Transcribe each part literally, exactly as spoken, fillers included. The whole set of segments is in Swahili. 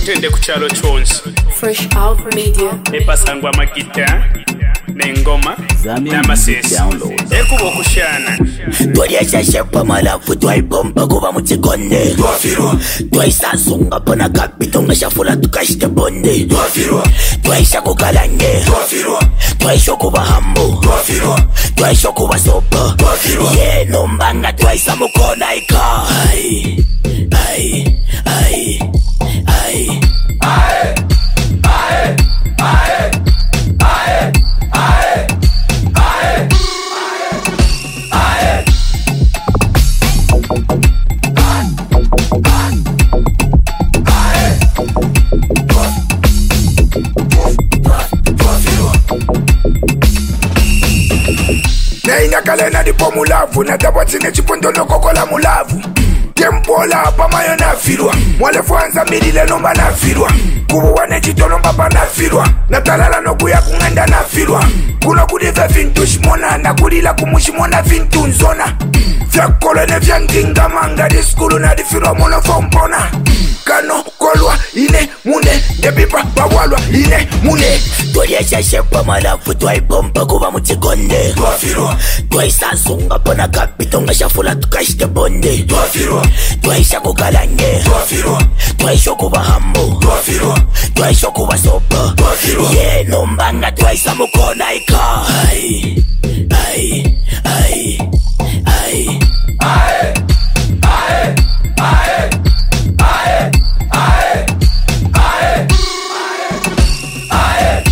mutende kuchalo chonsi Fresh Out Media epasangwa magita nengoma n'amasesi ekuba okushana twaliashashepa malafu twaibomba kuba muchikonde twaisasunga pona kapito ngashafula tukashite bonde twaisha kukalange twaisha kuba hambo twaisha kuba sopa ye nombanga twaisa mukona ika ai ai ai ai ai ai ai ai Kalena di pomulavu na tabwatine chipondono kokola mulavu tempola pa mayo na filwa mwale fuanza milile nomba na filwa kubuwane chitolo mbapa na filwa na talala no kuya kungenda na filwa kuno kudive vintu shimona na kudila kumushimona vintu nzona vya kolene vya nginga manga di skulu na di filwa mono fompona kano kolwa ine mune depipa bawalwa ine mune twaliashashepa malafu twaibomba kuba muchikonde twaisasunga pona kapito ngashafula tukashite bonde twaisha kukalange twaisha kuba hambo twaisha kuba sopa ye nombanga twaisa mukona ika ai ai ai ai ai ai ai ai ai ai ai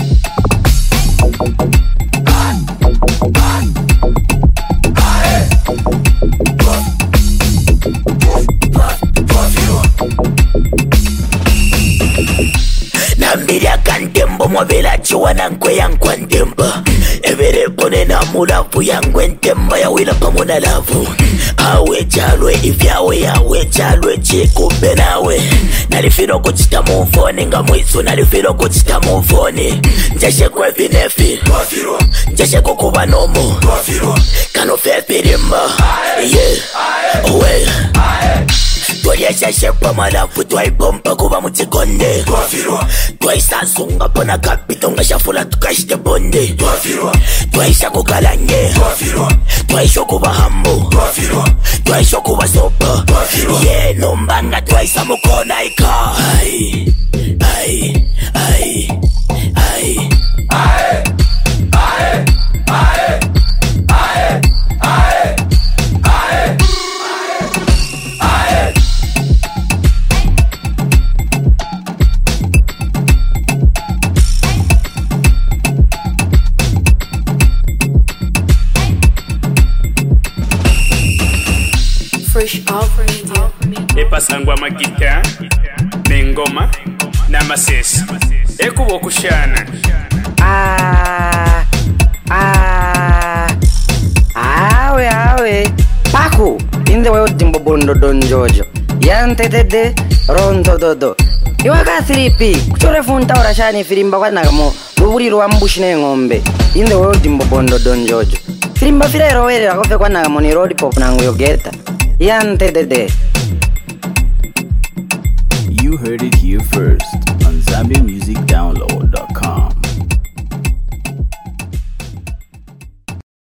Nambira kantembo mwavela chiwa na nkwe ya nkwa ntemba Evere pone na mulavu ya nkwe ntemba ya wila pamona lavu Awe chalwe ifyawe yawe chalwe chikube nawe Nalifiro kuchita mufone nga mwisu nalifiro kuchita mufone Njashe kwe vinefi Njashe kukuba nomo Kano fefi rimba Yeah Owe twaliashashepa malafu twaibomba kuba muchikonde twaisasunga pona kapito ngashafula tukashite bonde twaisha kukalange twaisha kuba hambo twaisha kuba sopa ye nombanga twaisa mukona ika ai ai ai ai ai ai ai ai ai ai Fresh Out Media epasangwa magita nengoma n'amasesi ekuba okushana Ah, ah, awe awe Paku, inde wewe timbo bondo don jojo Yante tete, ronto dodo Iwaka thiripi, kuchore funta orashani firimba kwa nagamo Luburiru wa mbushine ngombe Inde wewe timbo bondo don jojo Firimba fila erowele rakofe kwa nagamo ni road pop na nguyogeta Yante tete You heard it here first on Zambia Music Download dot com.